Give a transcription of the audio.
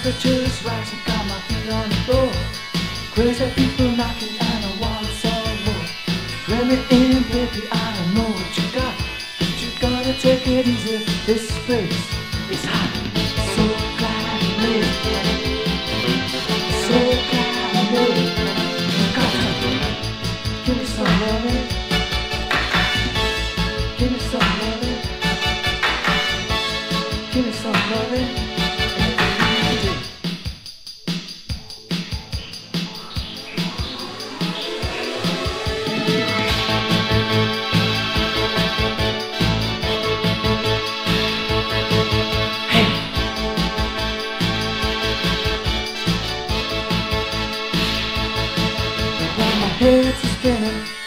temperature's rising, got my feet on the floor. Crazy people knocking and I want some more. Let me in, baby, I don't know what you got, but you gotta take it easy. This place is hot. So glad you made it. So glad you made it. You gotta give me some loving. Give me some loving. Give me some loving. Head's spinning,